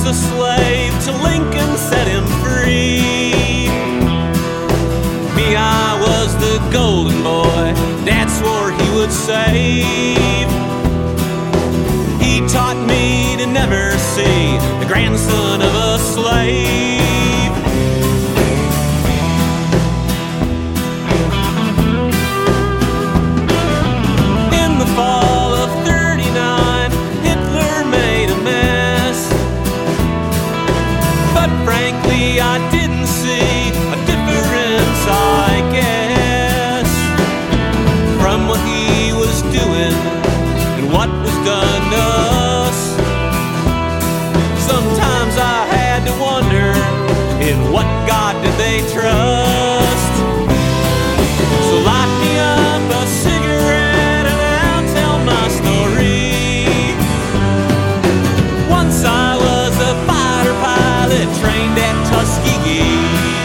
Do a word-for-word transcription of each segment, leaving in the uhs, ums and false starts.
a slave till Lincoln set him free. Me, I was the golden boy Dad swore he would save. He taught me to never see the grandson of a slave. In the fall of thirty-nine, Hitler made a mess, but frankly I didn't see a difference, I guess, from what he was doing and what was done to us. Sometimes I had to wonder, in what God did they trust? So light me up a cigarette and I'll tell my story. Once I was a fighter pilot trained at Tuskegee.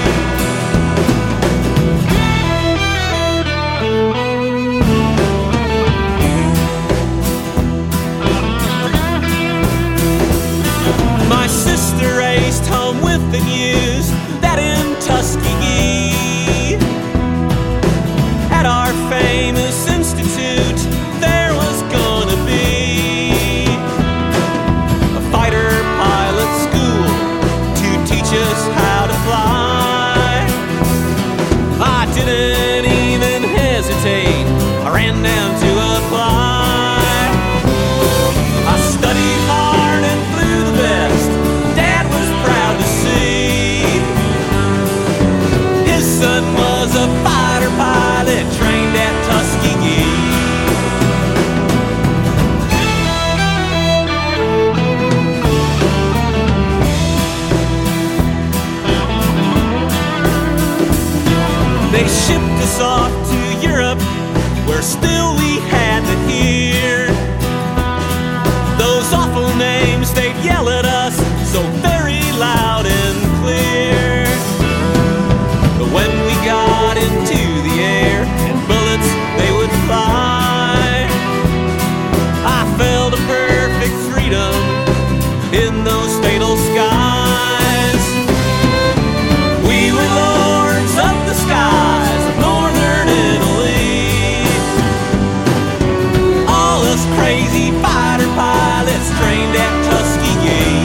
My sister raced home with the news that in Tuskegee, at our famous institute, there was gonna be a fighter pilot school to teach us how to fly. I didn't even hesitate, I ran down to apply. I studied hard and flew the best Dad was proud to see. His son was a fighter pilot trained at Tuskegee. They shipped us off to Europe, where still we had to hear those awful names they'd yell at us so very loud and clear. But when we got into the air and bullets they would fly, I felt a perfect freedom in those fatal skies. We were lords of the skies of northern Italy, all us crazy fighter pilots trained at Tuskegee.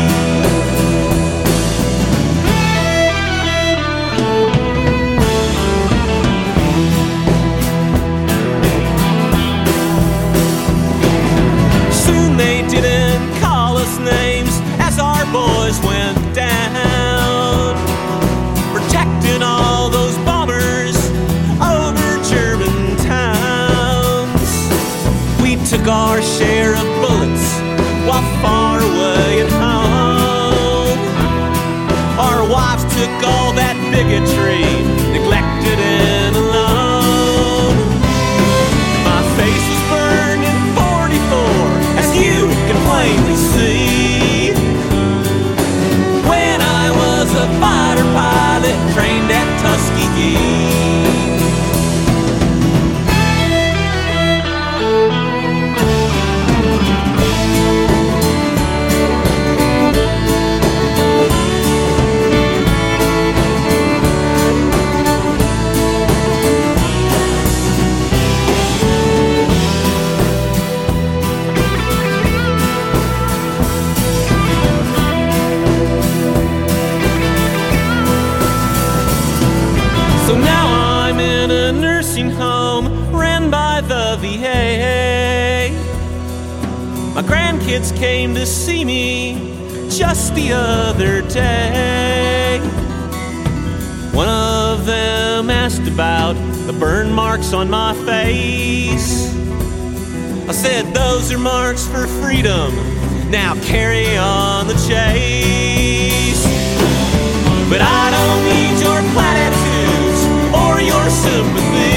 Soon they didn't call us names as our boys went down, protecting all those bombers over German towns. We took our share of bullets while far away at home. Our wives took all that bigotry, neglected and alone. My face was burned in forty-four, as you can plainly see, when I was a fighter pilot trained at Tuskegee. So now I'm in a nursing home ran by the V A. My grandkids came to see me just the other day. One of them asked about the burn marks on my face. I said, those are marks for freedom, now carry on the chase. But I don't need your platitudes or your sympathy.